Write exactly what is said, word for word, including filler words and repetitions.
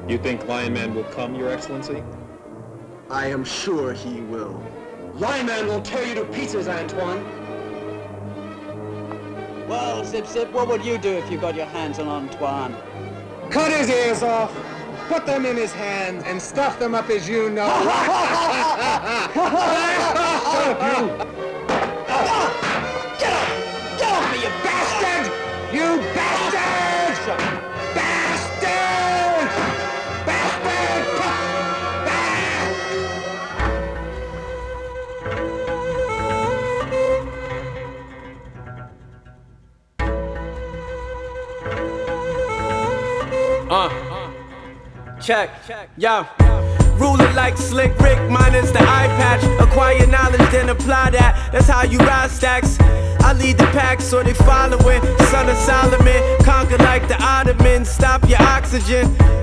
You think Lion Man will come, Your Excellency? I am sure he will. Lion Man will tear you to pieces, Antoine. Well, Zip Zip, what would you do if you got your hands on Antoine? Cut his ears off, put them in his hands, and stuff them up as you know. Get off! Get off me, you bastard! You bastard! Bastard! Bastard! Uh, check, yo. Ruler like Slick Rick, minus the eye patch. Acquire knowledge, then apply that. That's how you rise stacks. I lead the pack, so they following. Son of Solomon, conquer like the Ottomans. Stop your oxygen.